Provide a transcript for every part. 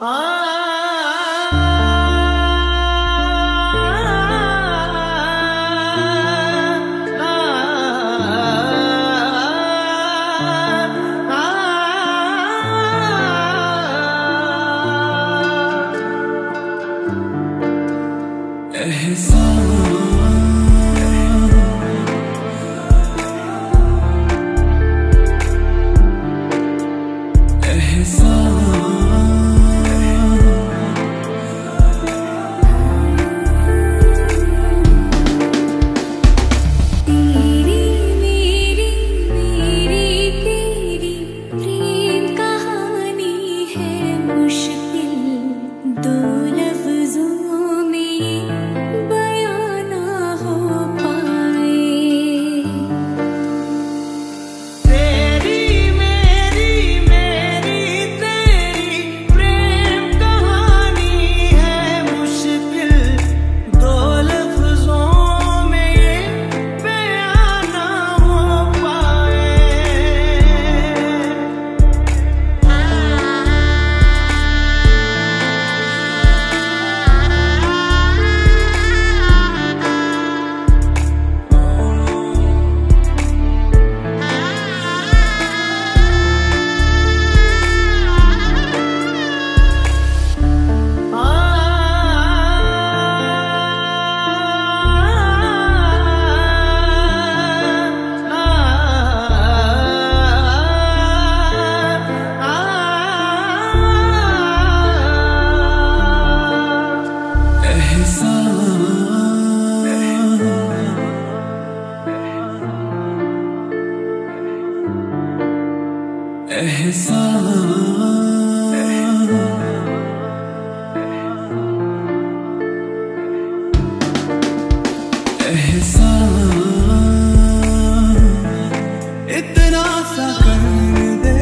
इतना सा कर दे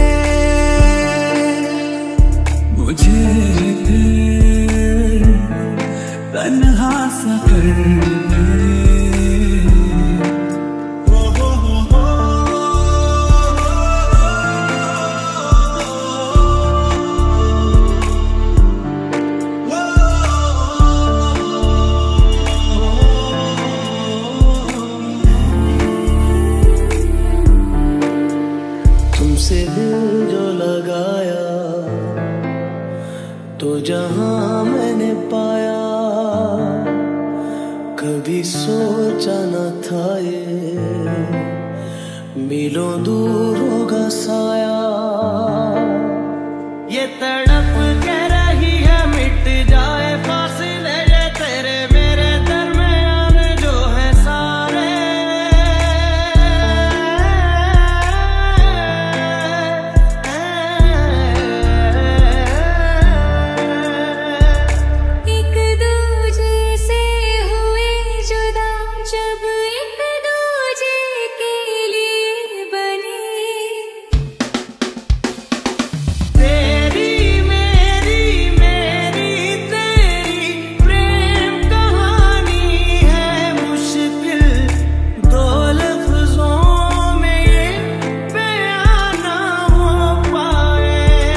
मुझे, तन्हा सा कर दे। तुमसे दिल जो लगाया तो जहां मैंने पाया, कभी सोचा न था ये मीलों दूर होगा साया। ये तड़प के रही है मिट जाए फासले, ये तेरे मेरे दरमियान जो है सारे। एक दूजे से हुए जुदा जब एक दूजे के लिए बने, तेरी मेरी मेरी तेरी प्रेम कहानी है मुश्किल, दो लफ्जों में ये बयां ना हो पाए।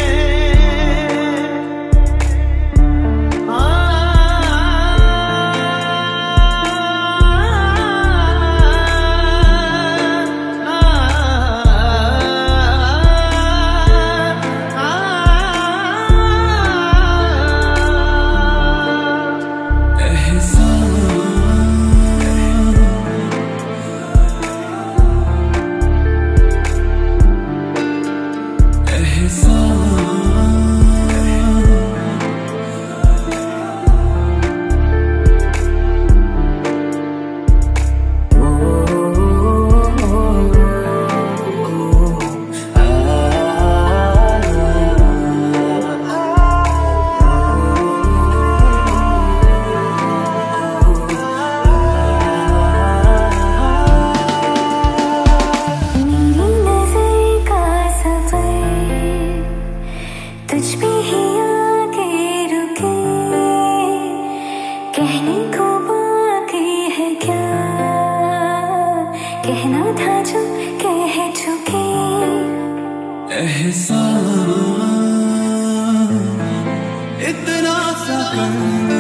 तुझ पे ही आके रुके, कहने को बाकी है क्या, कहना था जो कह चुके। एहसान सा कर